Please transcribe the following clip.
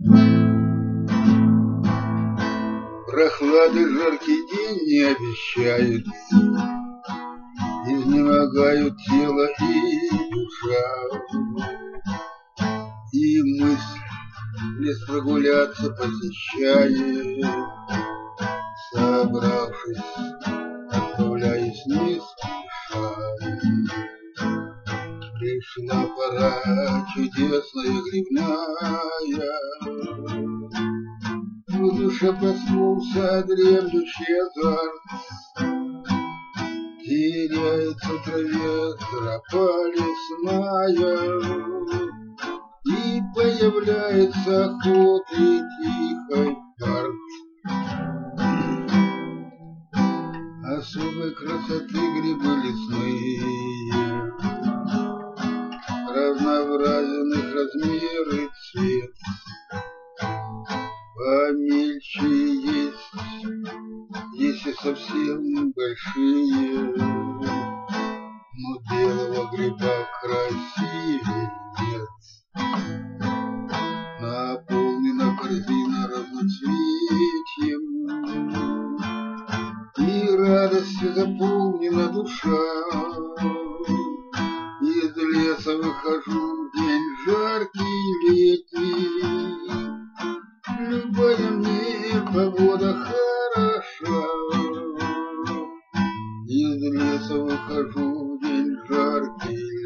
Прохлады жаркий день не обещает, изнемогают тело и душа, и мысль лес прогуляться посещает, собравшись, отправляясь не спеша. Пришла пора чудесная грибная, в душе проснулся дремлющий азарт, теряется в траве тропа лесная, и появляется охоты тихой парк. Особой красоты грибы лесные, разнообразен их размер и цвет. Помельче есть и совсем большие, но белого гриба красивее нет. Наполнена корзина разноцветием, и радостью заполнена душа. Из леса выхожу в день жаркий летний, любая мне погода хороша. Из леса выхожу в день жаркий